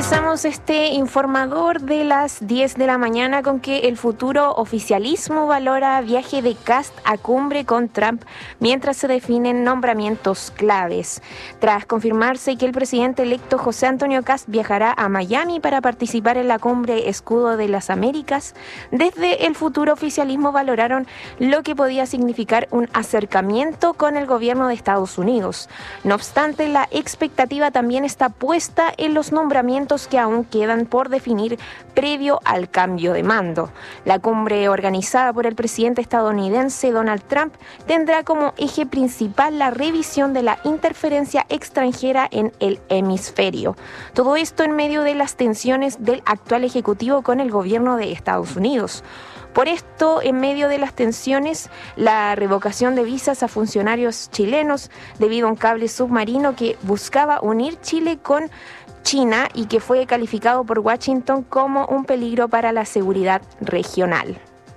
Empezamos este informador de las 10 de la mañana con que el futuro oficialismo valora viaje de Kast a cumbre con Trump mientras se definen nombramientos claves. Tras confirmarse que el presidente electo José Antonio Kast viajará a Miami para participar en la cumbre Escudo de las Américas, desde el futuro oficialismo valoraron lo que podía significar un acercamiento con el gobierno de Estados Unidos. No obstante, la expectativa también está puesta en los nombramientos que aún quedan por definir previo al cambio de mando. La cumbre organizada por el presidente estadounidense Donald Trump tendrá como eje principal la revisión de la interferencia extranjera en el hemisferio. Todo esto en medio de las tensiones del actual ejecutivo con el gobierno de Estados Unidos. Por esto, en medio de las tensiones, la revocación de visas a funcionarios chilenos debido a un cable submarino que buscaba unir Chile con China y que fue calificado por Washington como un peligro para la seguridad regional.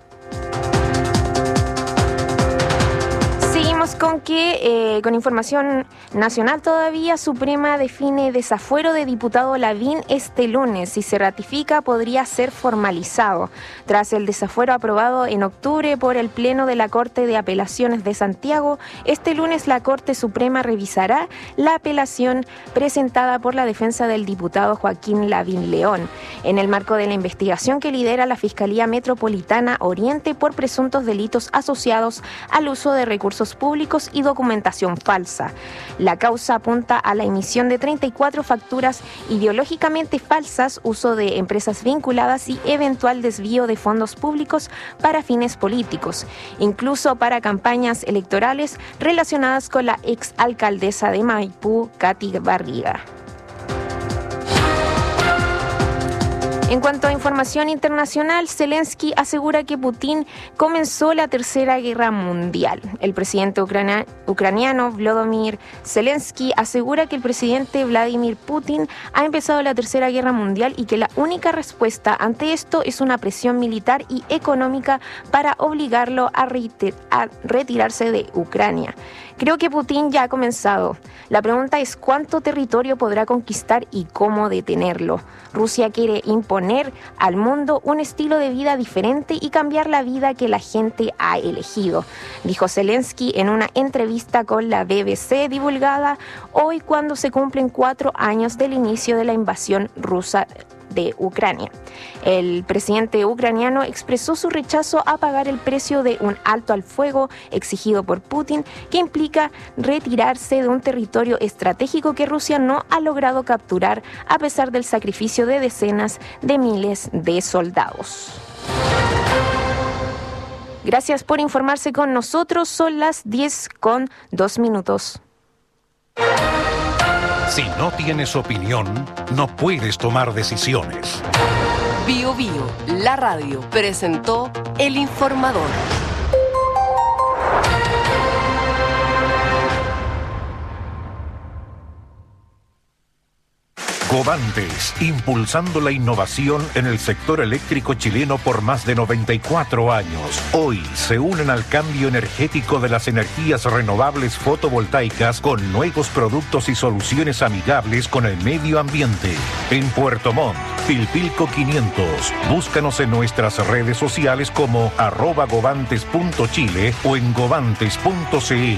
Con información nacional todavía, Suprema define desafuero de diputado Lavín este lunes. Si se ratifica, podría ser formalizado. Tras el desafuero aprobado en octubre por el Pleno de la Corte de Apelaciones de Santiago, este lunes la Corte Suprema revisará la apelación presentada por la defensa del diputado Joaquín Lavín León, en el marco de la investigación que lidera la Fiscalía Metropolitana Oriente por presuntos delitos asociados al uso de recursos públicos y documentación falsa. La causa apunta a la emisión de 34 facturas ideológicamente falsas, uso de empresas vinculadas y eventual desvío de fondos públicos para fines políticos, incluso para campañas electorales relacionadas con la exalcaldesa de Maipú, Katy Barriga. En cuanto a información internacional, Zelensky asegura que Putin comenzó la Tercera Guerra Mundial. El presidente ucraniano Volodymyr Zelensky asegura que el presidente Vladimir Putin ha empezado la Tercera Guerra Mundial y que la única respuesta ante esto es una presión militar y económica para obligarlo a retirarse de Ucrania. Creo que Putin ya ha comenzado. La pregunta es cuánto territorio podrá conquistar y cómo detenerlo. Rusia quiere imponer al mundo un estilo de vida diferente y cambiar la vida que la gente ha elegido, dijo Zelensky en una entrevista con la BBC divulgada hoy cuando se cumplen 4 años del inicio de la invasión rusa de Ucrania. El presidente ucraniano expresó su rechazo a pagar el precio de un alto al fuego exigido por Putin, que implica retirarse de un territorio estratégico que Rusia no ha logrado capturar a pesar del sacrificio de decenas de miles de soldados. Gracias por informarse con nosotros. Son las 10:02. Si no tienes opinión, no puedes tomar decisiones. Bio Bio, la radio, presentó El Informador. Covantes, impulsando la innovación en el sector eléctrico chileno por más de 94 años. Hoy se unen al cambio energético de las energías renovables fotovoltaicas con nuevos productos y soluciones amigables con el medio ambiente. En Puerto Montt, Pilpilco 500. Búscanos en nuestras redes sociales como @govantes.chile o en govantes.cl.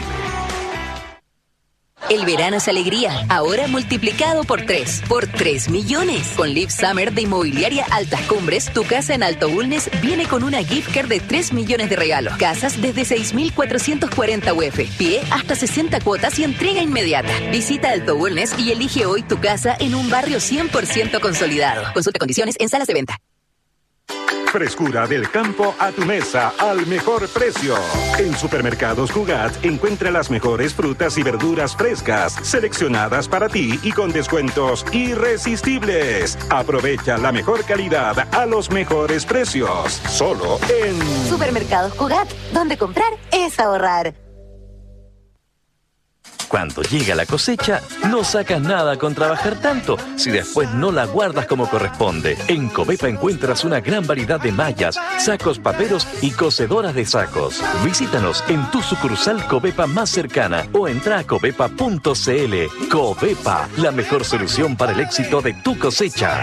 El verano es alegría, ahora multiplicado por 3. Por 3 millones. Con Live Summer de Inmobiliaria Altas Cumbres, tu casa en Alto Bulnes viene con una gift card de 3 millones de regalos. Casas desde 6.440 UF. Pie hasta 60 cuotas y entrega inmediata. Visita Alto Bulnes y elige hoy tu casa en un barrio 100% consolidado. Consulta condiciones en salas de venta. Frescura del campo a tu mesa al mejor precio. En Supermercados Cugat encuentra las mejores frutas y verduras frescas, seleccionadas para ti y con descuentos irresistibles. Aprovecha la mejor calidad a los mejores precios. Solo en Supermercados Cugat, donde comprar es ahorrar. Cuando llega la cosecha, no sacas nada con trabajar tanto si después no la guardas como corresponde. En Covepa encuentras una gran variedad de mallas, sacos paperos y cocedoras de sacos. Visítanos en tu sucursal Covepa más cercana o entra a covepa.cl. Covepa, la mejor solución para el éxito de tu cosecha.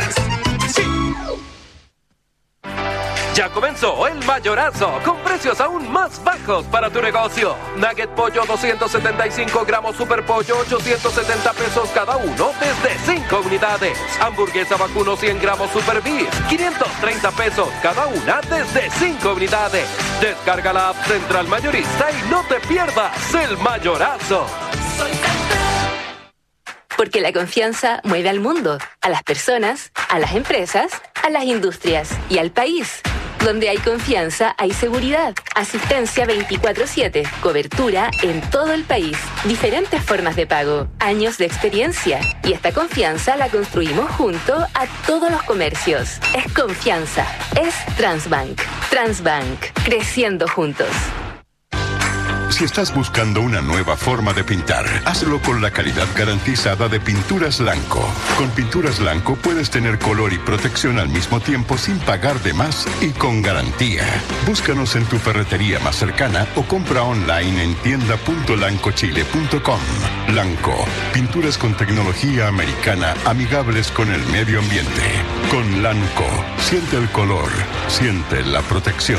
Ya comenzó el mayorazo, con precios aún más bajos para tu negocio. Nugget pollo 275 gramos super pollo, 870 pesos cada uno, desde 5 unidades. Hamburguesa vacuno 100 gramos super beef, 530 pesos cada una, desde 5 unidades. Descarga la app Central Mayorista y no te pierdas el mayorazo. Porque la confianza mueve al mundo, a las personas, a las empresas, a las industrias y al país. Donde hay confianza, hay seguridad. Asistencia 24/7. Cobertura en todo el país. Diferentes formas de pago. Años de experiencia. Y esta confianza la construimos junto a todos los comercios. Es confianza. Es Transbank. Transbank. Creciendo juntos. Si estás buscando una nueva forma de pintar, hazlo con la calidad garantizada de Pinturas Lanco. Con Pinturas Lanco puedes tener color y protección al mismo tiempo sin pagar de más y con garantía. Búscanos en tu ferretería más cercana o compra online en tienda.lancochile.com. Lanco, pinturas con tecnología americana amigables con el medio ambiente. Con Lanco, siente el color, siente la protección.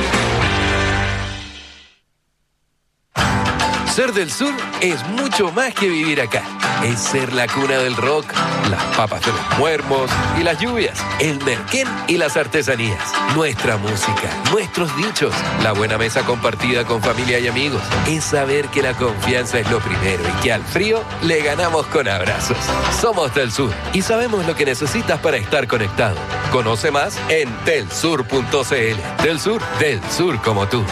Ser del sur es mucho más que vivir acá. Es ser la cuna del rock, las papas de los muermos y las lluvias, el merquén y las artesanías, nuestra música, nuestros dichos, la buena mesa compartida con familia y amigos. Es saber que la confianza es lo primero y que al frío le ganamos con abrazos. Somos del sur y sabemos lo que necesitas para estar conectado. Conoce más en telsur.cl. Del sur como tú.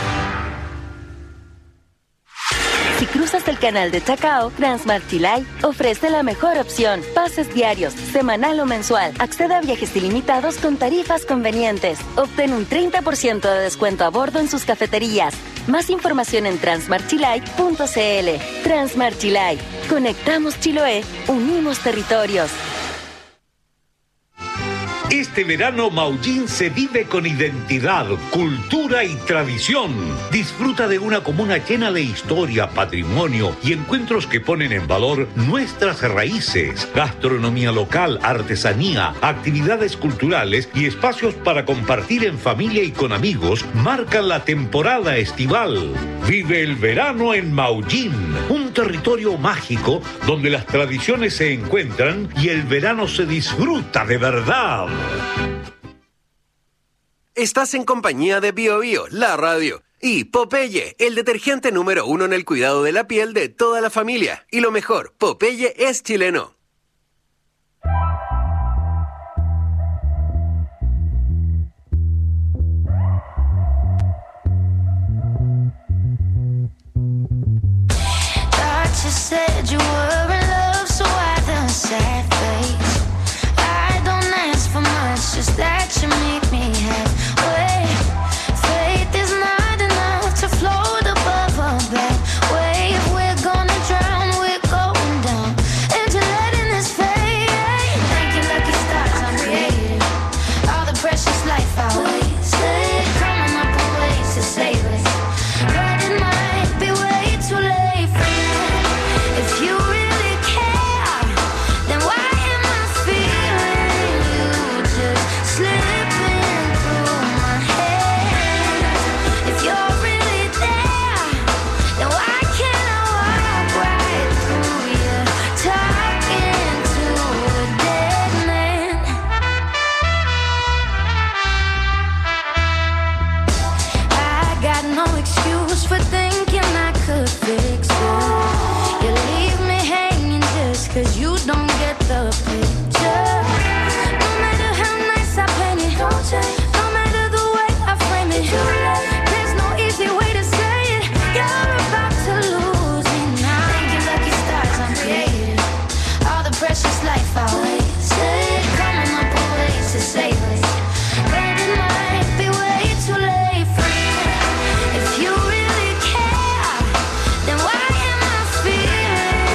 Si cruzas el canal de Chacao, Transmart Chilay ofrece la mejor opción. Pases diarios, semanal o mensual. Accede a viajes ilimitados con tarifas convenientes. Obtén un 30% de descuento a bordo en sus cafeterías. Más información en transmartchilay.cl. Transmart Chilay. Conectamos Chiloé. Unimos territorios. Este verano Maullín se vive con identidad, cultura y tradición. Disfruta de una comuna llena de historia, patrimonio y encuentros que ponen en valor nuestras raíces, gastronomía local, artesanía, actividades culturales y espacios para compartir en familia y con amigos marcan la temporada estival. Vive el verano en Maullín, un territorio mágico donde las tradiciones se encuentran y el verano se disfruta de verdad. Estás en compañía de BioBio, la radio, y Popeye, el detergente número 1 en el cuidado de la piel de toda la familia. Y lo mejor, Popeye es chileno. Just that you make me halfway. Faith is not enough to float above a bad wave. We're gonna drown, we're going down. And you're letting this fade. Thank you, lucky stars, I'm creative. All the precious life I wasted. Coming up with ways to save it. But it might be way too late for you. If you really care, then why am I feeling you just slipping through my hands? If you're really there, then why can't I walk right through you, talking to a dead man? I got no excuse for thinking I could fix it. You leave me hanging just 'cause you don't get the picture. No matter how nice I paint it, don't change. No matter the way I frame it, there's no easy way to say it. You're about to lose me now. Thank you, lucky stars, I'm creative. All the precious life I wasted. Coming up with ways to save it. But it might be way too late for you. If you really care, then why am I feeling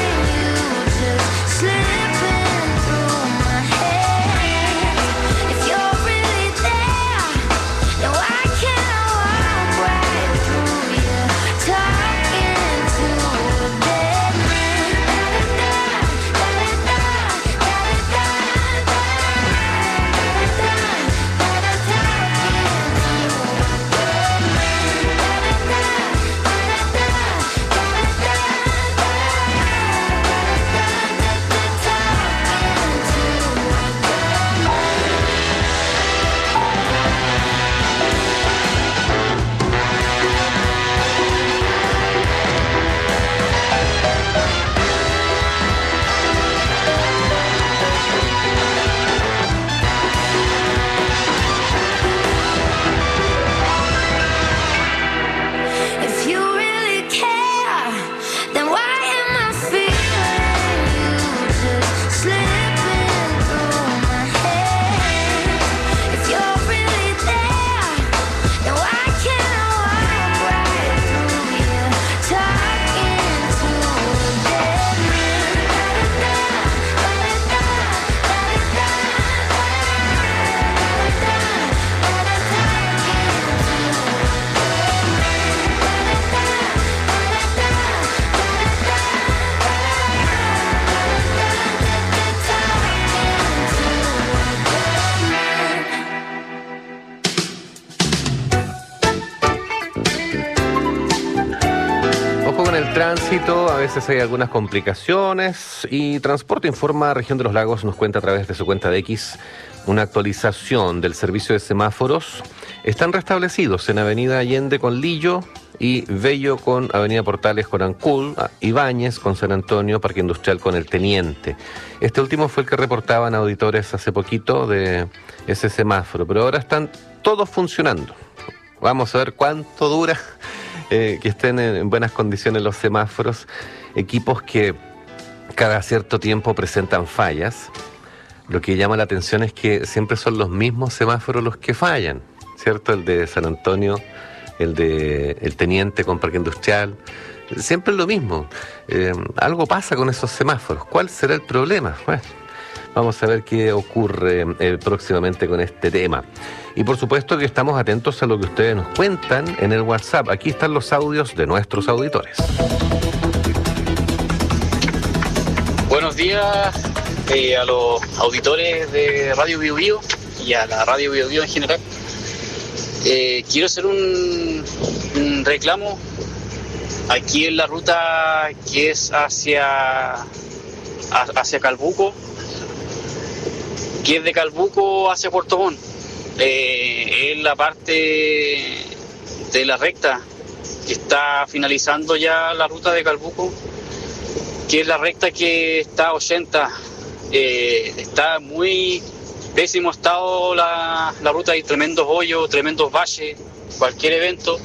tránsito, a veces hay algunas complicaciones y Transporte Informa Región de los Lagos nos cuenta a través de su cuenta de X una actualización del servicio de semáforos. Están restablecidos en Avenida Allende con Lillo y Bello con Avenida Portales con Ancul, Ibáñez con San Antonio, Parque Industrial con El Teniente. Este último fue el que reportaban auditores hace poquito de ese semáforo, pero ahora están todos funcionando. Vamos a ver cuánto dura que estén en buenas condiciones los semáforos, equipos que cada cierto tiempo presentan fallas. Lo que llama la atención es que siempre son los mismos semáforos los que fallan, ¿cierto? El de San Antonio, el de El Teniente con Parque Industrial, siempre es lo mismo. Algo pasa con esos semáforos. ¿Cuál será el problema? Bueno, vamos a ver qué ocurre próximamente con este tema. Y por supuesto que estamos atentos a lo que ustedes nos cuentan en el WhatsApp. Aquí están los audios de nuestros auditores. Buenos días a los auditores de Radio Bio Bio y a la Radio Bio Bio en general. Quiero hacer un reclamo aquí en la ruta que es hacia Calbuco, que es de Calbuco hacia Puerto Montt. Es la parte de la recta que está finalizando ya la ruta de Calbuco, que es la recta que está a 80. Está muy pésimo estado la ruta, hay tremendos hoyos, tremendos valles, cualquier evento,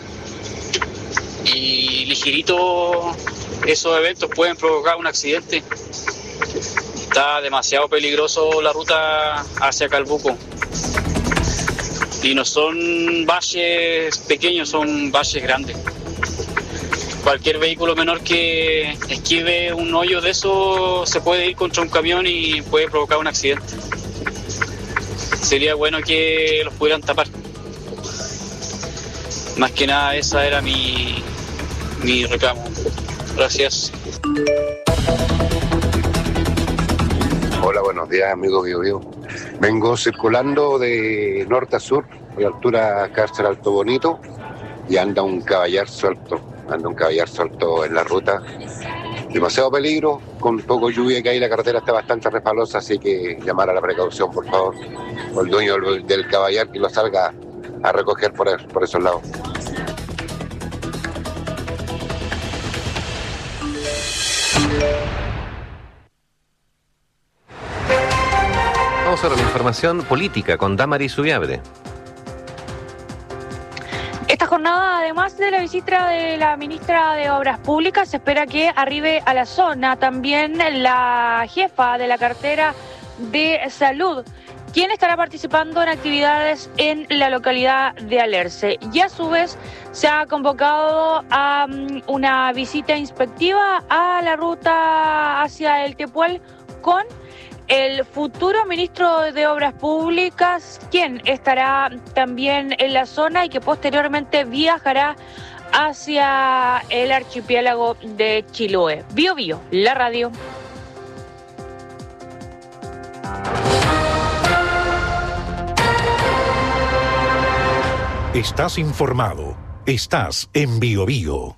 y ligerito esos eventos pueden provocar un accidente. Está demasiado peligroso la ruta hacia Calbuco. Y no son valles pequeños, son valles grandes. Cualquier vehículo menor que esquive un hoyo de eso se puede ir contra un camión y puede provocar un accidente. Sería bueno que los pudieran tapar. Más que nada, esa era mi reclamo. Gracias. Hola, buenos días, amigos Bio Bio. Vengo circulando de norte a sur, a la altura Cárcel Alto Bonito, y anda un caballar suelto en la ruta. Demasiado peligro, con poco lluvia que hay, la carretera está bastante resbalosa, así que llamar a la precaución, por favor, o el dueño del caballar que lo salga a recoger por esos lados. Vamos a ver la información política con Damaris Ubiabre. Esta jornada, además de la visita de la ministra de Obras Públicas, se espera que arribe a la zona también la jefa de la cartera de Salud, quien estará participando en actividades en la localidad de Alerce. Y a su vez se ha convocado a una visita inspectiva a la ruta hacia el Tepual con el futuro ministro de Obras Públicas, quien estará también en la zona y que posteriormente viajará hacia el archipiélago de Chiloé. Bio Bio, la radio. Estás informado. Estás en Bio Bio.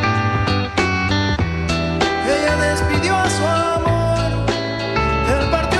Ella despidió a su amor, el partido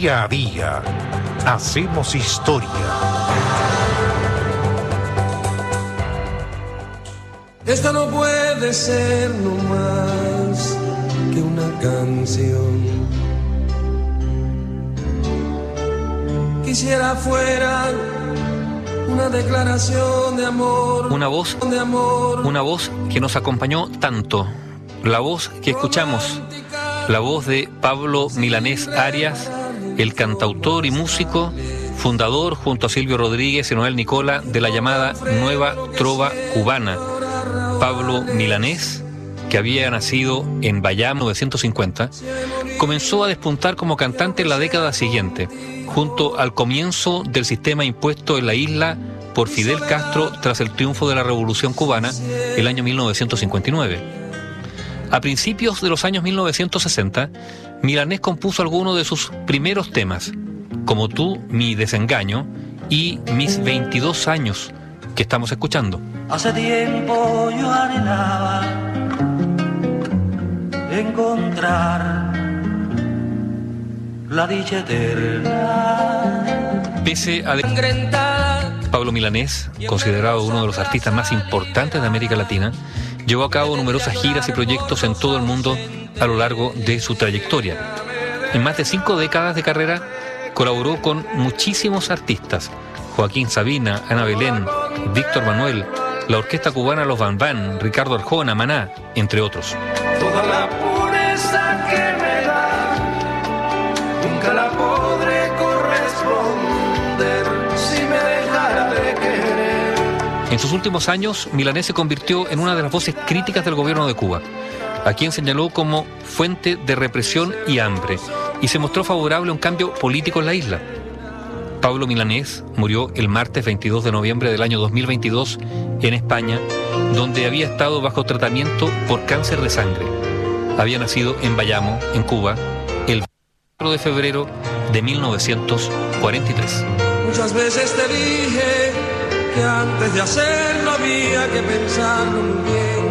Día a día, hacemos historia. Esto no puede ser no más que una canción. Quisiera fuera una declaración de amor. Una voz que nos acompañó tanto. La voz que escuchamos, la voz de Pablo Milanés Arias, el cantautor y músico, fundador junto a Silvio Rodríguez y Noel Nicola de la llamada Nueva Trova Cubana. Pablo Milanés, que había nacido en Bayamo 1950, comenzó a despuntar como cantante en la década siguiente, junto al comienzo del sistema impuesto en la isla por Fidel Castro tras el triunfo de la Revolución Cubana el año 1959. A principios de los años 1960, Milanés compuso algunos de sus primeros temas, Como tú, mi desengaño y Mis 22 años, que estamos escuchando. Hace tiempo yo anhelaba encontrar la dicha eterna. Pese a Pablo Milanés, considerado uno de los artistas más importantes de América Latina, llevó a cabo numerosas giras y proyectos en todo el mundo a lo largo de su trayectoria. En más de 5 décadas de carrera, colaboró con muchísimos artistas: Joaquín Sabina, Ana Belén, Víctor Manuel, la Orquesta Cubana Los Van Van, Ricardo Arjona, Maná, entre otros. Toda la pureza que me da, nunca la podré corresponder si me dejara de querer. En sus últimos años, Milanés se convirtió en una de las voces críticas del gobierno de Cuba, a quien señaló como fuente de represión y hambre, y se mostró favorable a un cambio político en la isla. Pablo Milanés murió el martes 22 de noviembre del año 2022 en España, donde había estado bajo tratamiento por cáncer de sangre. Había nacido en Bayamo, en Cuba, el 4 de febrero de 1943. Muchas veces te dije que antes de hacerlo había que pensarlo muy bien,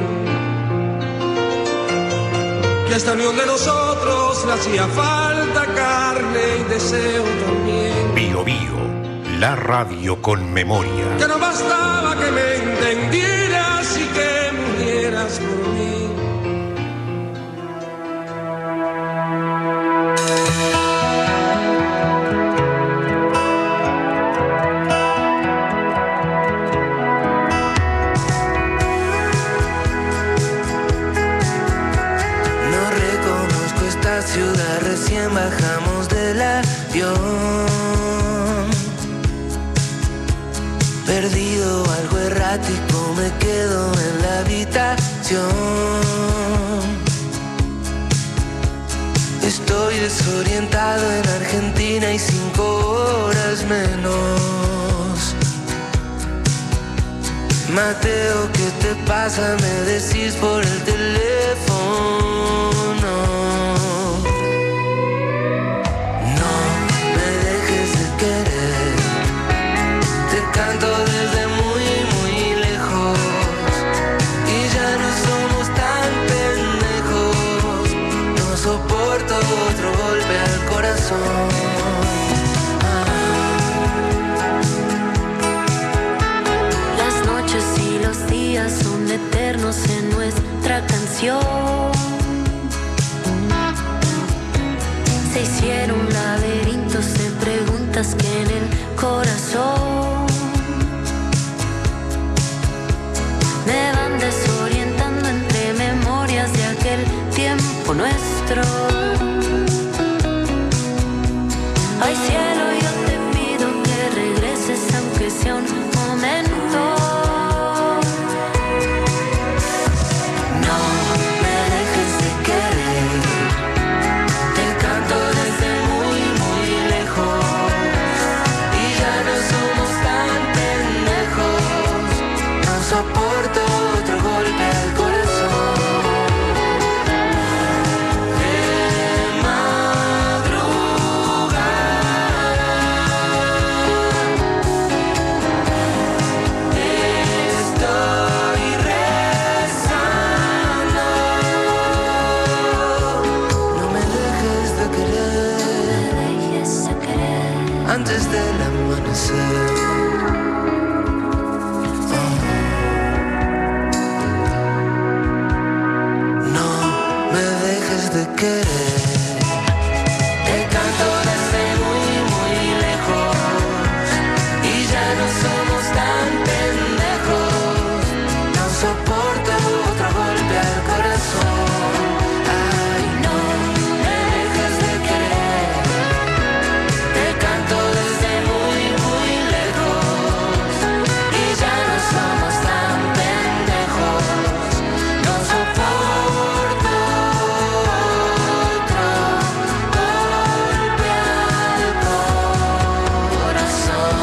que a esta unión de nosotros le hacía falta carne y deseo también. Bío Bío, la radio con memoria. Que no bastaba que me entendieras y que murieras por mí. No reconozco esta ciudad, recién bajamos del avión. Perdido, algo errático, me quedo en la habitación. Estoy desorientado en Argentina y 5 horas menos. Mateo, ¿qué te pasa? Me decís por el teléfono. No me dejes de querer. Te canto desde muy, muy lejos. Y ya no somos tan pendejos. No soporto otro golpe al corazón. Las noches y los días son eternos en nuestra canción. Se hicieron laberintos de preguntas que en el corazón me van desorientando entre memorias de aquel tiempo nuestro. Ay, cielo, yo te pido que regreses aunque sea un momento. No me dejes de querer. Te canto desde muy, muy lejos. Y ya no somos tan pendejos. No soporto otro golpe al corazón. De antes del amanecer. No me dejes de querer. Te canto desde muy, muy lejos y ya no somos tan pendejos. No soporto otro golpe al corazón. Ay, no me dejes de querer. Te canto desde muy, muy lejos y ya no somos tan pendejos. No soporto otro golpe al corazón.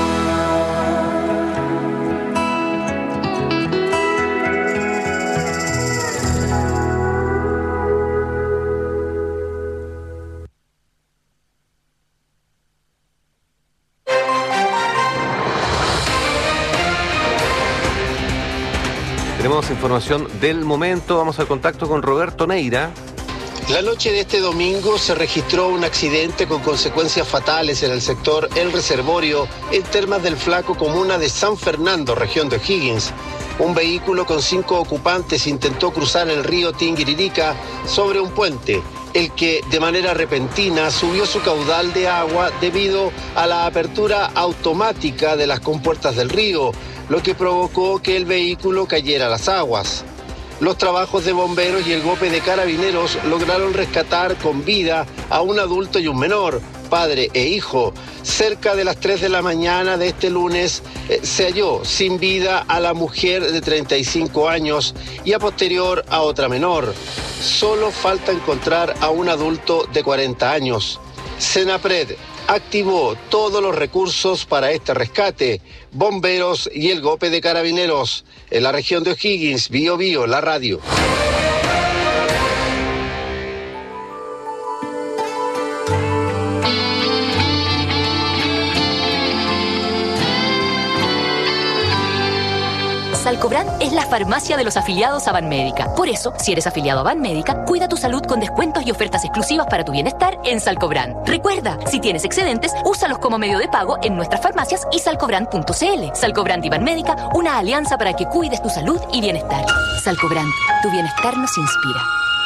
Tenemos información del momento. Vamos al contacto con Roberto Neira. La noche de este domingo se registró un accidente con consecuencias fatales en el sector El Reservorio, en Termas del Flaco, comuna de San Fernando, región de O'Higgins. Un vehículo con 5 ocupantes intentó cruzar el río Tinguiririca sobre un puente, el que de manera repentina subió su caudal de agua debido a la apertura automática de las compuertas del río, lo que provocó que el vehículo cayera a las aguas. Los trabajos de bomberos y el GOPE de carabineros lograron rescatar con vida a un adulto y un menor, padre e hijo. Cerca de las 3 de la mañana de este lunes se halló sin vida a la mujer de 35 años y a posterior a otra menor. Solo falta encontrar a un adulto de 40 años. Senapred activó todos los recursos para este rescate. Bomberos y el GOPE de carabineros. En la región de O'Higgins, Bío Bío, la radio. Salcobrand es la farmacia de los afiliados a Banmédica. Por eso, si eres afiliado a Banmédica, cuida tu salud con descuentos y ofertas exclusivas para tu bienestar en Salcobrand. Recuerda, si tienes excedentes, úsalos como medio de pago en nuestras farmacias y salcobrand.cl. Salcobrand y Banmédica, una alianza para que cuides tu salud y bienestar. Salcobrand, tu bienestar nos inspira.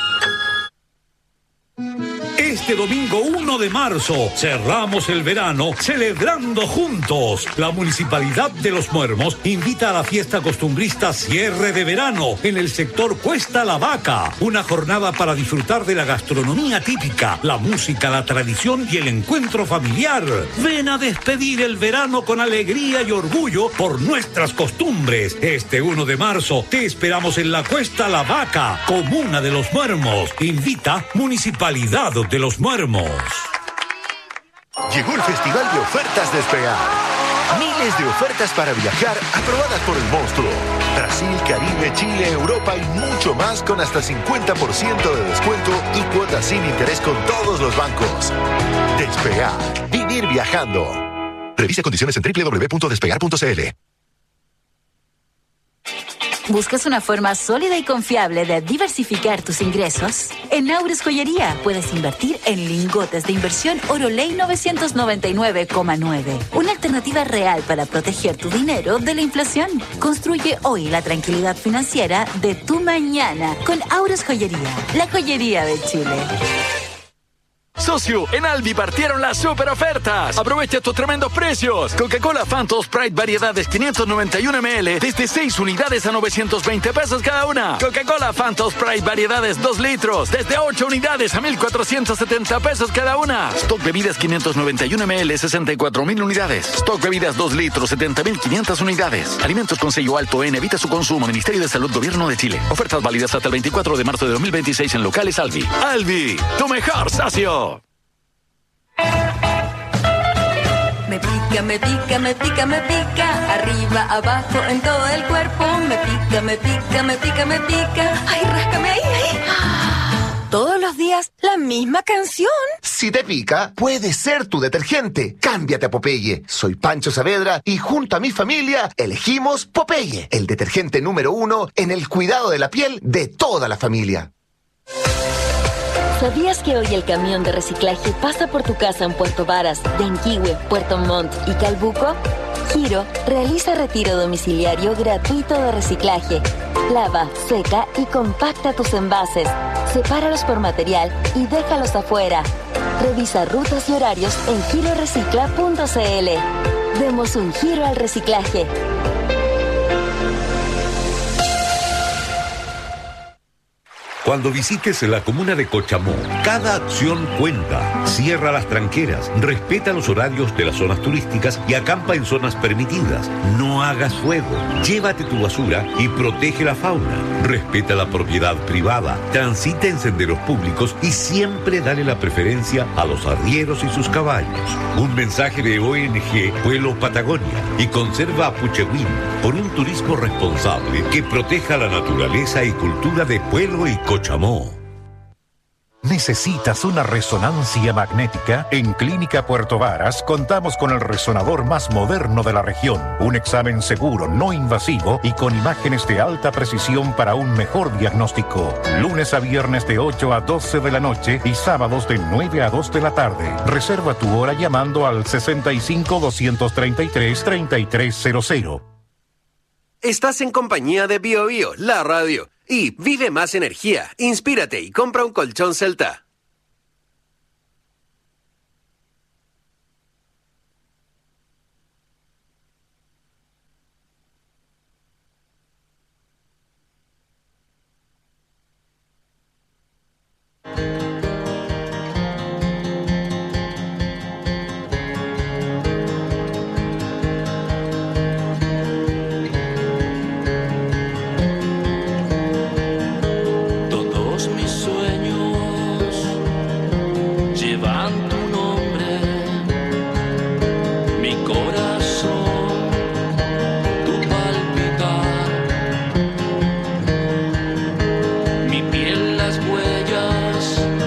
Este domingo 1 de marzo cerramos el verano celebrando juntos. La Municipalidad de Los Muermos invita a la fiesta costumbrista Cierre de Verano en el sector Cuesta La Vaca. Una jornada para disfrutar de la gastronomía típica, la música, la tradición y el encuentro familiar. Ven a despedir el verano con alegría y orgullo por nuestras costumbres. Este 1 de marzo te esperamos en la Cuesta La Vaca, comuna de Los Muermos. Invita Municipalidad de Los Muermos. Llegó el Festival de Ofertas Despegar. Miles de ofertas para viajar aprobadas por el monstruo. Brasil, Caribe, Chile, Europa y mucho más con hasta 50% de descuento y cuotas sin interés con todos los bancos. Despegar. Vivir viajando. Revisa condiciones en www.despegar.cl. ¿Buscas una forma sólida y confiable de diversificar tus ingresos? En Aures Joyería puedes invertir en lingotes de inversión Oro Ley 999,9. Una alternativa real para proteger tu dinero de la inflación. Construye hoy la tranquilidad financiera de tu mañana con Aures Joyería, la joyería de Chile. Socio, en Albi partieron las super ofertas. Aprovecha estos tremendos precios. Coca-Cola Phantom Sprite variedades 591 ml desde 6 unidades a 920 pesos cada una. Coca-Cola Phantom Sprite variedades 2 litros desde 8 unidades a 1,470 pesos cada una. Stock bebidas 591 ml 64,000 unidades. Stock bebidas 2 litros 70,500 unidades. Alimentos con sello alto en evita su consumo. Ministerio de Salud, Gobierno de Chile. Ofertas válidas hasta el 24 de marzo de 2026 en locales Albi. Albi, tu mejor socio. Me pica, me pica, me pica, me pica. Arriba, abajo, en todo el cuerpo. Me pica, me pica, me pica, me pica. Ay, ráscame ahí, ahí. Todos los días, la misma canción. Si te pica, puede ser tu detergente. Cámbiate a Popeye. Soy Pancho Saavedra y junto a mi familia elegimos Popeye, el detergente número 1 en el cuidado de la piel de toda la familia. ¿Sabías que hoy el camión de reciclaje pasa por tu casa en Puerto Varas, Yanquihue, Puerto Montt y Calbuco? Giro realiza retiro domiciliario gratuito de reciclaje. Lava, seca y compacta tus envases. Sepáralos por material y déjalos afuera. Revisa rutas y horarios en girorecicla.cl. Demos un giro al reciclaje. Cuando visites la comuna de Cochamó, cada acción cuenta. Cierra las tranqueras, respeta los horarios de las zonas turísticas y acampa en zonas permitidas. No hagas fuego, llévate tu basura y protege la fauna. Respeta la propiedad privada, transita en senderos públicos y siempre dale la preferencia a los arrieros y sus caballos. Un mensaje de ONG Pueblo Patagonia y Conserva Apuchehuín por un turismo responsable que proteja la naturaleza y cultura de Pueblo y Cochamó. ¿Necesitas una resonancia magnética? En Clínica Puerto Varas contamos con el resonador más moderno de la región. Un examen seguro, no invasivo y con imágenes de alta precisión para un mejor diagnóstico. Lunes a viernes de 8 a 12 de la noche y sábados de 9 a 2 de la tarde. Reserva tu hora llamando al 65-233-3300. Estás en compañía de BioBio, la radio. Y vive más energía, inspírate y compra un colchón Celta. Las huellas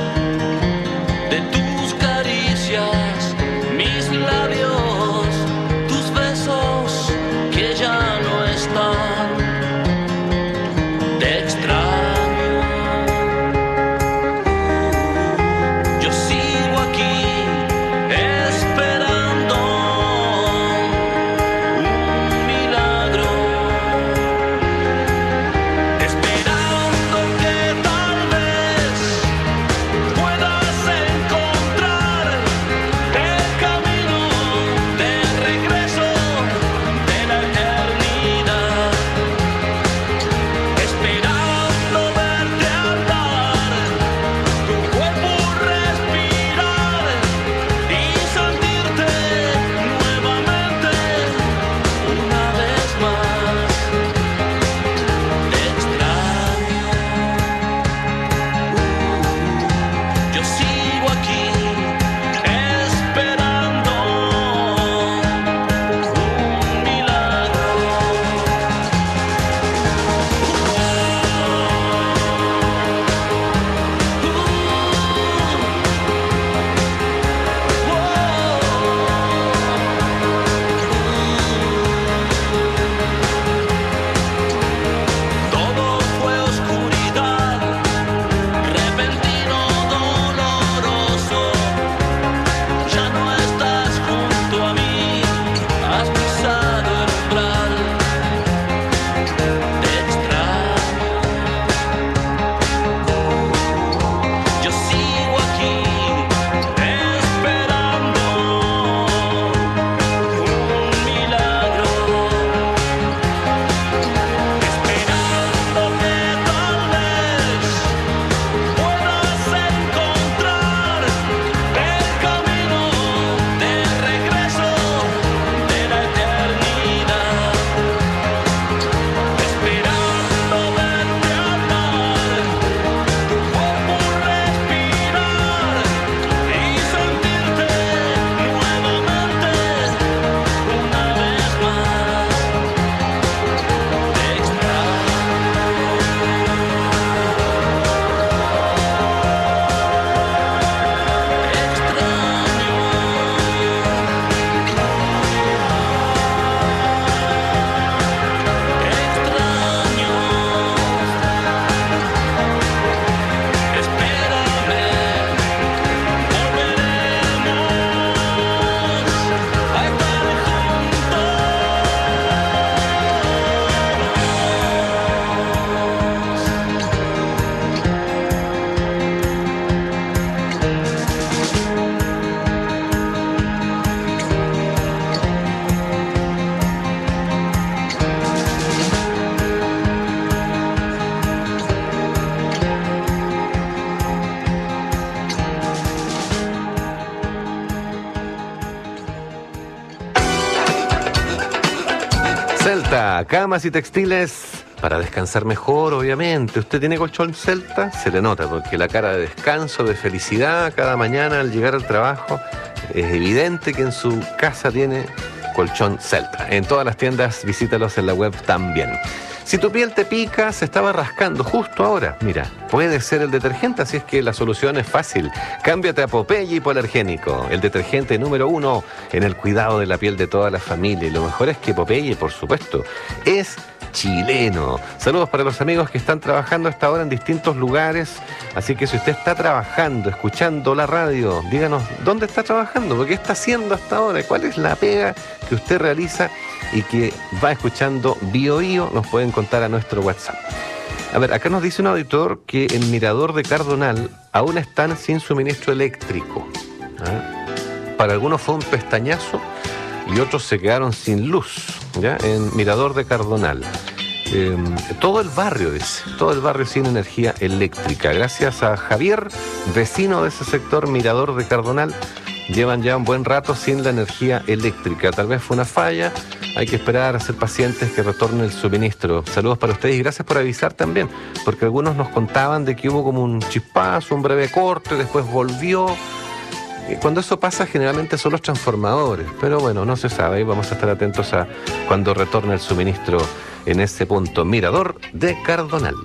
Celta, camas y textiles para descansar mejor, obviamente. ¿Usted tiene colchón Celta? Se le nota, porque la cara de descanso, de felicidad cada mañana al llegar al trabajo, es evidente que en su casa tiene colchón Celta. En todas las tiendas, visítalos en la web también. Si tu piel te pica, se estaba rascando justo ahora, mira, puede ser el detergente, así es que la solución es fácil. Cámbiate a Popeye Hipoalergénico, el detergente número 1 en el cuidado de la piel de toda la familia. Y lo mejor es que Popeye, por supuesto, es chileno. Saludos para los amigos que están trabajando hasta ahora en distintos lugares. Así que si usted está trabajando, escuchando la radio, díganos dónde está trabajando, qué está haciendo hasta ahora, cuál es la pega que usted realiza y que va escuchando Bio Bio, nos pueden contar a nuestro WhatsApp. A ver, acá nos dice un auditor que en Mirador de Cardonal aún están sin suministro eléctrico. Para algunos fue un pestañazo y otros se quedaron sin luz, ¿ya? En Mirador de Cardonal. Todo el barrio, dice, todo el barrio sin energía eléctrica. Gracias a Javier, vecino de ese sector, Mirador de Cardonal, llevan ya un buen rato sin la energía eléctrica. Tal vez fue una falla, hay que esperar a ser pacientes que retorne el suministro. Saludos para ustedes y gracias por avisar también, porque algunos nos contaban de que hubo como un chispazo, un breve corte, después volvió. Cuando eso pasa generalmente son los transformadores, pero bueno, no se sabe y vamos a estar atentos a cuando retorne el suministro en ese punto. Mirador de Cardonal.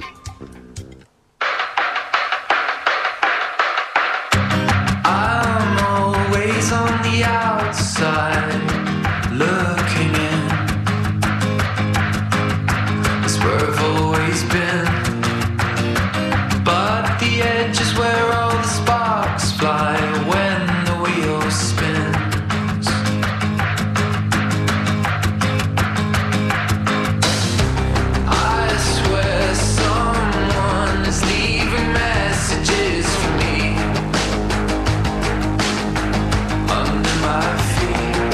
I'm always on the outside, looking in. It's where I've always been. But the edge is where all the sparks fly when the wheel spins. I swear someone is leaving messages for me under my feet.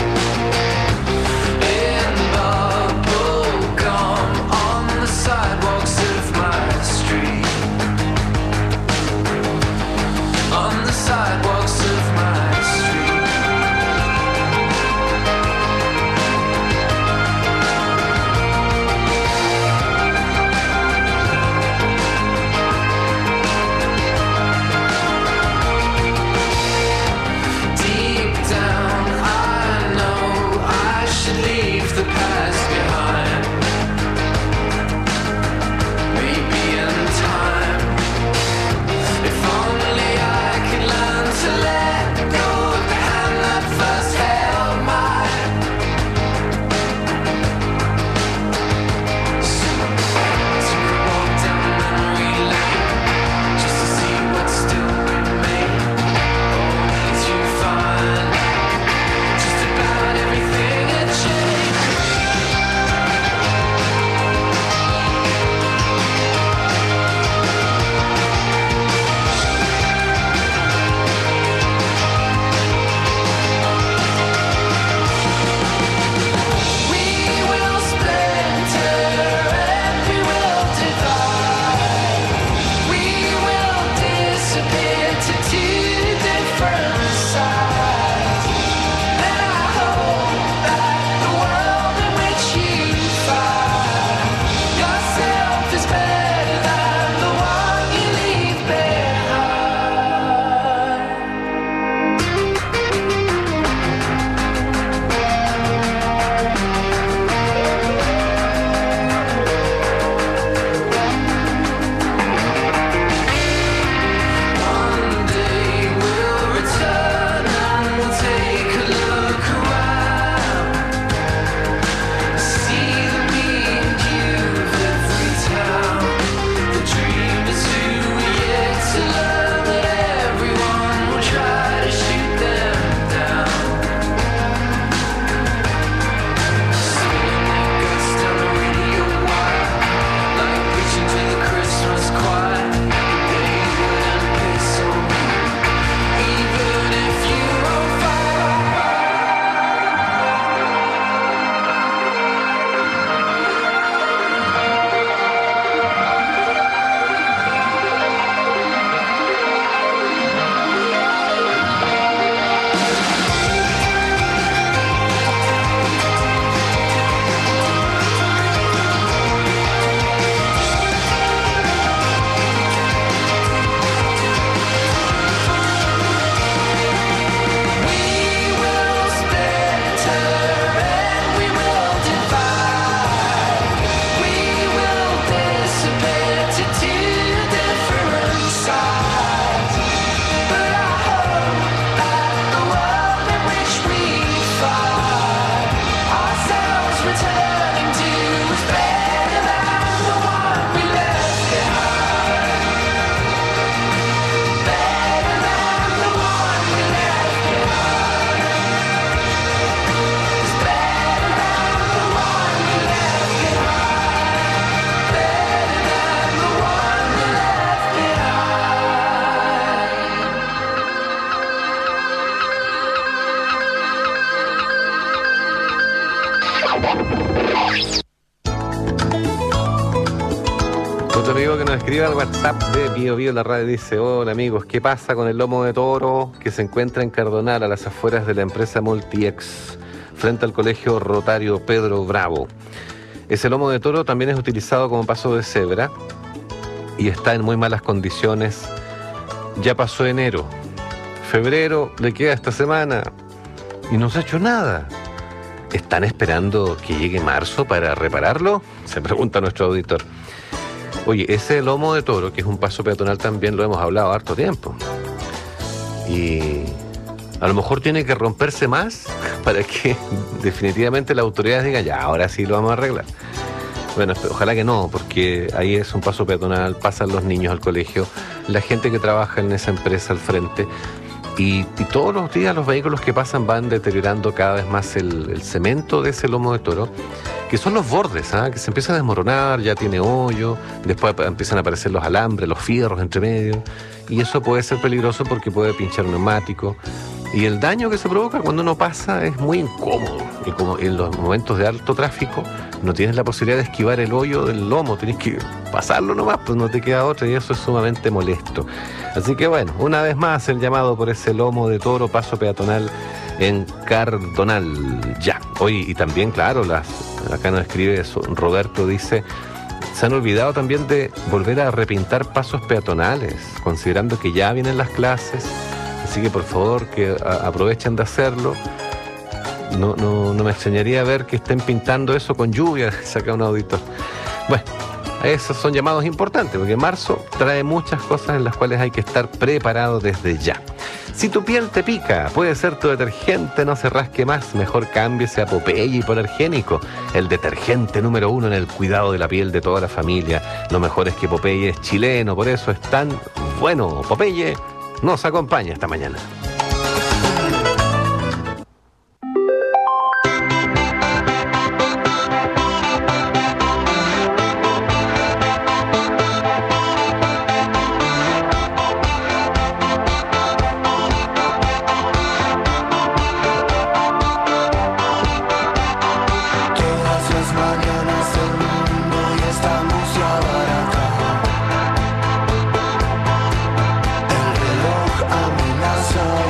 In bubble gum on the sidewalks of my street. On the sidewalks nos escribe al WhatsApp de Bio Bio la radio, dice: hola amigos, ¿qué pasa con el lomo de toro que se encuentra en Cardonal, a las afueras de la empresa Multiex, frente al colegio Rotario Pedro Bravo? Ese lomo de toro también es utilizado como paso de cebra y está en muy malas condiciones. Ya pasó enero, febrero le queda esta semana y no se ha hecho nada. ¿Están esperando que llegue marzo para repararlo?, se pregunta nuestro auditor. Oye, ese lomo de toro, que es un paso peatonal, también lo hemos hablado harto tiempo. Y a lo mejor tiene que romperse más para que definitivamente las autoridades digan, ya, ahora sí lo vamos a arreglar. Bueno, ojalá que no, porque ahí es un paso peatonal, pasan los niños al colegio, la gente que trabaja en esa empresa al frente, y todos los días los vehículos que pasan van deteriorando cada vez más el cemento de ese lomo de toro, que son los bordes, que se empieza a desmoronar, ya tiene hoyo, después empiezan a aparecer los alambres, los fierros entre medio, y eso puede ser peligroso porque puede pinchar un neumático. Y el daño que se provoca cuando uno pasa es muy incómodo. Y como en los momentos de alto tráfico no tienes la posibilidad de esquivar el hoyo del lomo, tienes que pasarlo nomás, pues no te queda otra, y eso es sumamente molesto. Así que bueno, una vez más el llamado por ese lomo de toro, paso peatonal en Cardonal. Ya, hoy y también, claro, acá nos escribe Roberto, dice: se han olvidado también de volver a repintar pasos peatonales, considerando que ya vienen las clases. Así que por favor que aprovechen de hacerlo. No me extrañaría ver que estén pintando eso con lluvia, saca un auditor. Bueno, esos son llamados importantes, porque marzo trae muchas cosas en las cuales hay que estar preparado desde ya. Si tu piel te pica, puede ser tu detergente, no se rasque más, mejor cámbiese a Popeye Hipoalergénico, el detergente número 1 en el cuidado de la piel de toda la familia. Lo mejor es que Popeye es chileno, por eso es tan bueno. Popeye nos acompaña esta mañana. El reloj amenaza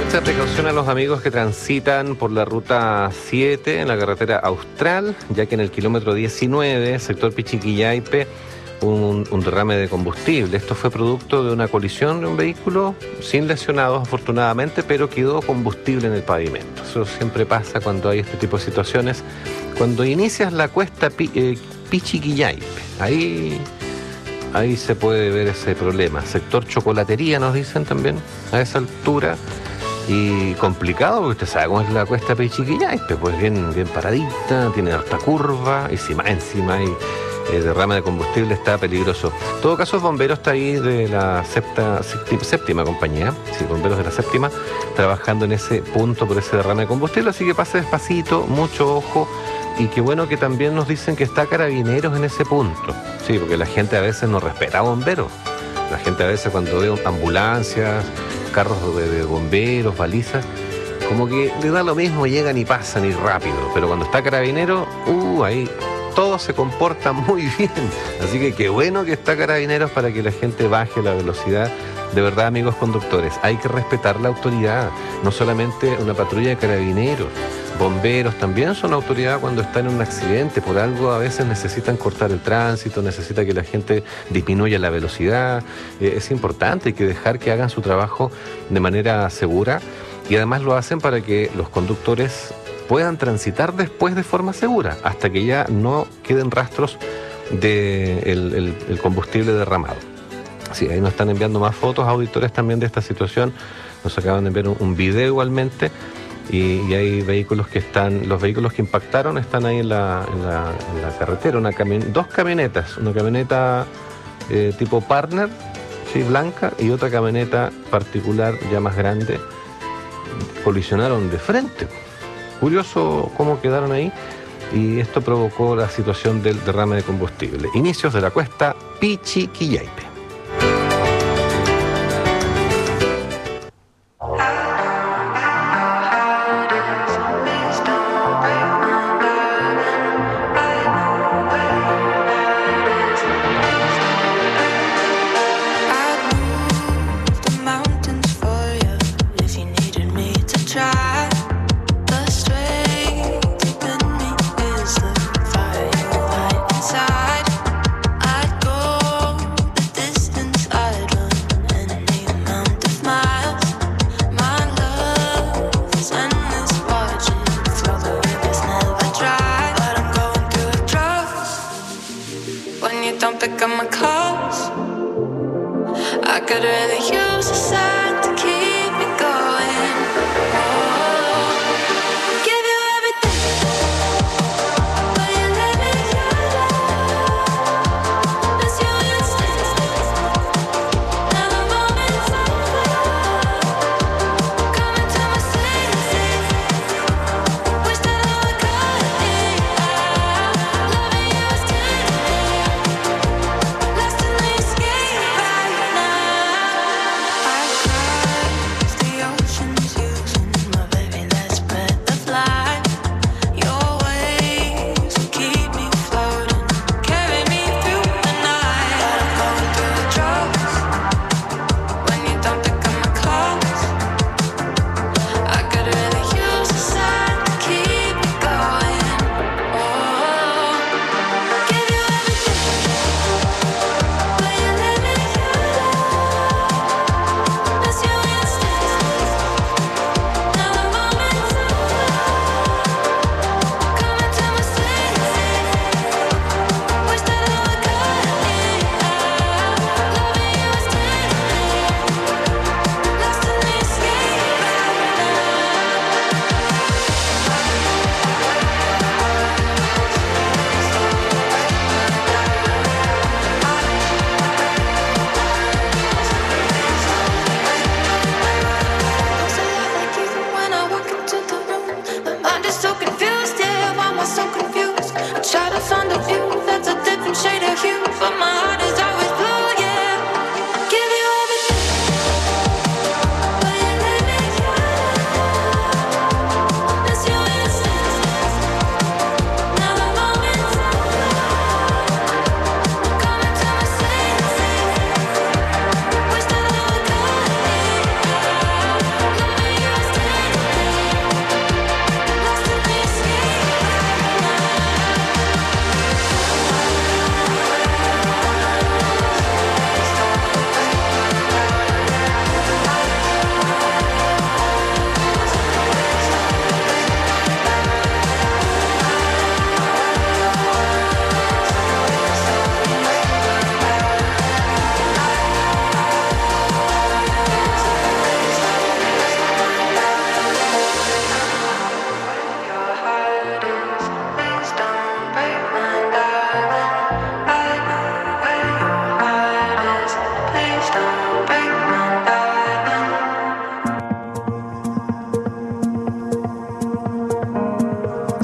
Mucha precaución a los amigos que transitan por la ruta 7 en la carretera Austral, ya que en el kilómetro 19, sector Pichiquillaipe, un derrame de combustible. Esto fue producto de una colisión de un vehículo sin lesionados, afortunadamente, pero quedó combustible en el pavimento. Eso siempre pasa cuando hay este tipo de situaciones. Cuando inicias la cuesta Pichiquillaipe, ahí se puede ver ese problema. Sector Chocolatería, nos dicen también, a esa altura. Y complicado, porque usted sabe cómo es la cuesta Pichiquillaipe, pues bien paradita, tiene harta curva, y si más encima hay derrame de combustible, está peligroso. En todo caso, el bombero está ahí de la séptima compañía, sí, bomberos de la séptima, trabajando en ese punto por ese derrame de combustible, así que pase despacito, mucho ojo, y qué bueno que también nos dicen que está Carabineros en ese punto, sí, porque la gente a veces no respeta a bomberos, la gente a veces cuando ve ambulancias, carros de bomberos, balizas, como que le da lo mismo, llegan y pasan y rápido, pero cuando está Carabineros, ahí todo se comporta muy bien, así que qué bueno que está Carabineros para que la gente baje la velocidad. De verdad, amigos conductores, hay que respetar la autoridad, no solamente una patrulla de Carabineros, bomberos también son autoridad cuando están en un accidente, por algo a veces necesitan cortar el tránsito, necesita que la gente disminuya la velocidad, es importante, hay que dejar que hagan su trabajo de manera segura y además lo hacen para que los conductores puedan transitar después de forma segura, hasta que ya no queden rastros del el combustible derramado. Sí, ahí nos están enviando más fotos, auditores también de esta situación, nos acaban de enviar un video igualmente, y hay vehículos que están, los vehículos que impactaron están ahí en la carretera, dos camionetas, una camioneta tipo Partner, sí, blanca, y otra camioneta particular ya más grande, colisionaron de frente. Curioso cómo quedaron ahí, y esto provocó la situación del derrame de combustible. Inicios de la cuesta Pichiquillaipe. I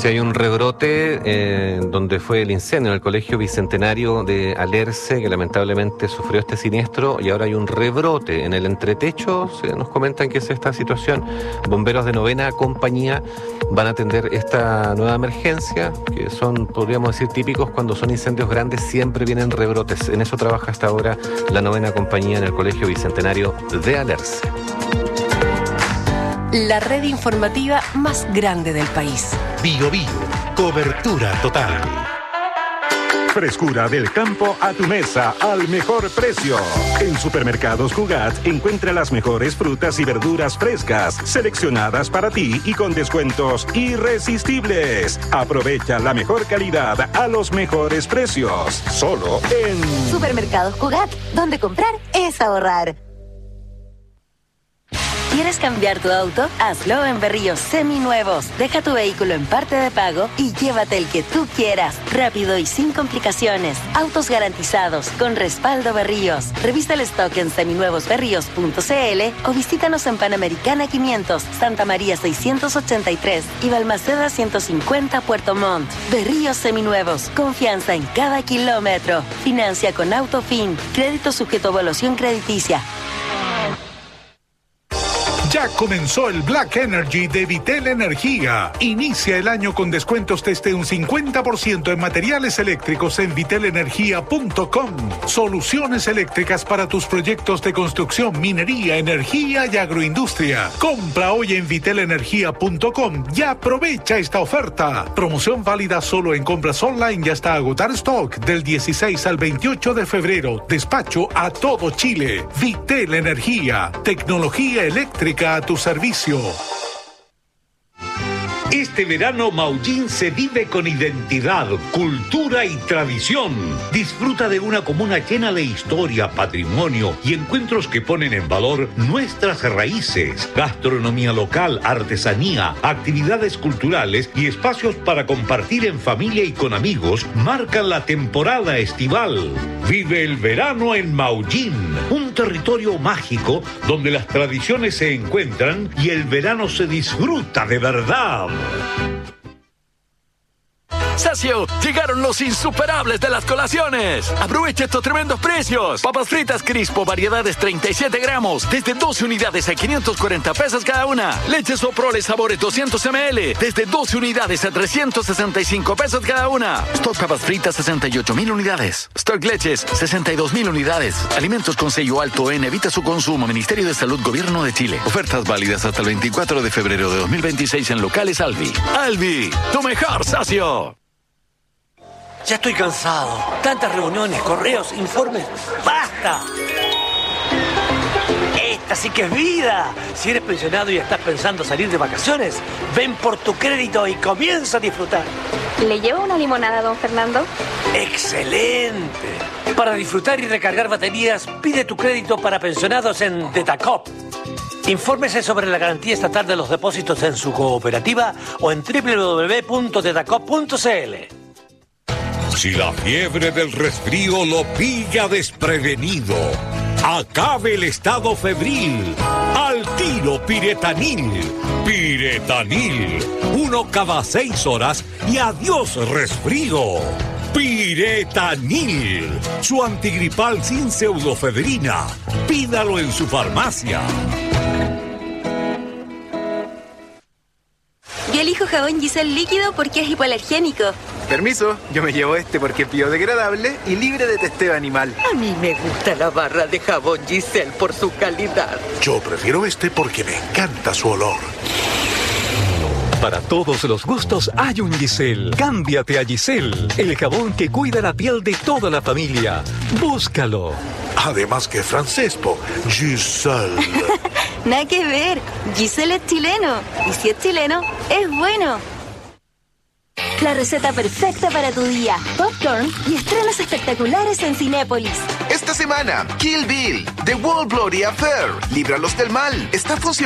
Sí, hay un rebrote donde fue el incendio en el Colegio Bicentenario de Alerce, que lamentablemente sufrió este siniestro, y ahora hay un rebrote en el entretecho. Nos comentan que es esta situación. Bomberos de 9ª compañía van a atender esta nueva emergencia, que son, podríamos decir, típicos cuando son incendios grandes, siempre vienen rebrotes. En eso trabaja hasta ahora la 9ª compañía en el Colegio Bicentenario de Alerce. La red informativa más grande del país. Bio Bio, cobertura total. Frescura del campo a tu mesa al mejor precio. En Supermercados Cugat encuentra las mejores frutas y verduras frescas, seleccionadas para ti y con descuentos irresistibles. Aprovecha la mejor calidad a los mejores precios. Solo en Supermercados Cugat, donde comprar es ahorrar. ¿Quieres cambiar tu auto? Hazlo en Berríos Seminuevos. Deja tu vehículo en parte de pago y llévate el que tú quieras. Rápido y sin complicaciones. Autos garantizados con respaldo Berríos. Revisa el stock en seminuevosberríos.cl o visítanos en Panamericana 500, Santa María 683 y Balmaceda 150 Puerto Montt. Berríos Seminuevos. Confianza en cada kilómetro. Financia con Autofin. Crédito sujeto a evaluación crediticia. Ya comenzó el Black Energy de Vitel Energía. Inicia el año con descuentos desde un 50% en materiales eléctricos en vitelenergia.com. Soluciones eléctricas para tus proyectos de construcción, minería, energía y agroindustria. Compra hoy en vitelenergia.com y aprovecha esta oferta. Promoción válida solo en compras online y hasta agotar stock del 16 al 28 de febrero. Despacho a todo Chile. Vitel Energía. Tecnología eléctrica a tu servicio. Este verano Maullín se vive con identidad, cultura y tradición. Disfruta de una comuna llena de historia, patrimonio y encuentros que ponen en valor nuestras raíces, gastronomía local, artesanía, actividades culturales y espacios para compartir en familia y con amigos marcan la temporada estival. Vive el verano en Maullín, un territorio mágico donde las tradiciones se encuentran y el verano se disfruta de verdad. Sacio, llegaron los insuperables de las colaciones. Aprovecha estos tremendos precios. Papas fritas Crispo, variedades 37 gramos, desde 12 unidades a 540 pesos cada una. Leche Soprole sabores 200 ml, desde 12 unidades a 365 pesos cada una. Stock papas fritas 68,000 unidades. Stock leches 62,000 unidades. Alimentos con sello alto en evita su consumo. Ministerio de Salud, Gobierno de Chile. Ofertas válidas hasta el 24 de febrero de 2026 en locales Alvi. Alvi, tu mejor socio. Ya estoy cansado. Tantas reuniones, correos, informes. ¡Basta! Esta sí que es vida. Si eres pensionado y estás pensando salir de vacaciones, ven por tu crédito y comienza a disfrutar. ¿Le llevo una limonada, don Fernando? ¡Excelente! Para disfrutar y recargar baterías, pide tu crédito para pensionados en Tetacop. Infórmese sobre la garantía estatal de los depósitos en su cooperativa o en www.tetacop.cl. Si la fiebre del resfrío lo pilla desprevenido, acabe el estado febril. Al tiro Piretanil. Piretanil. 1 cada 6 horas y adiós resfrío. Piretanil. Su antigripal sin pseudofedrina. Pídalo en su farmacia. Yo elijo jabón Giselle líquido porque es hipoalergénico. Permiso, yo me llevo este porque es biodegradable y libre de testeo animal. A mí me gusta la barra de jabón Giselle por su calidad. Yo prefiero este porque me encanta su olor. Para todos los gustos hay un Giselle. Cámbiate a Giselle, el jabón que cuida la piel de toda la familia. Búscalo. Además que francés, Giselle. Nada que ver. Giselle es chileno. Y si es chileno, es bueno. La receta perfecta para tu día. Popcorn y estrenos espectaculares en Cinépolis. Esta semana, Kill Bill, The World Glory Affair. Líbralos del mal. Está funcionando.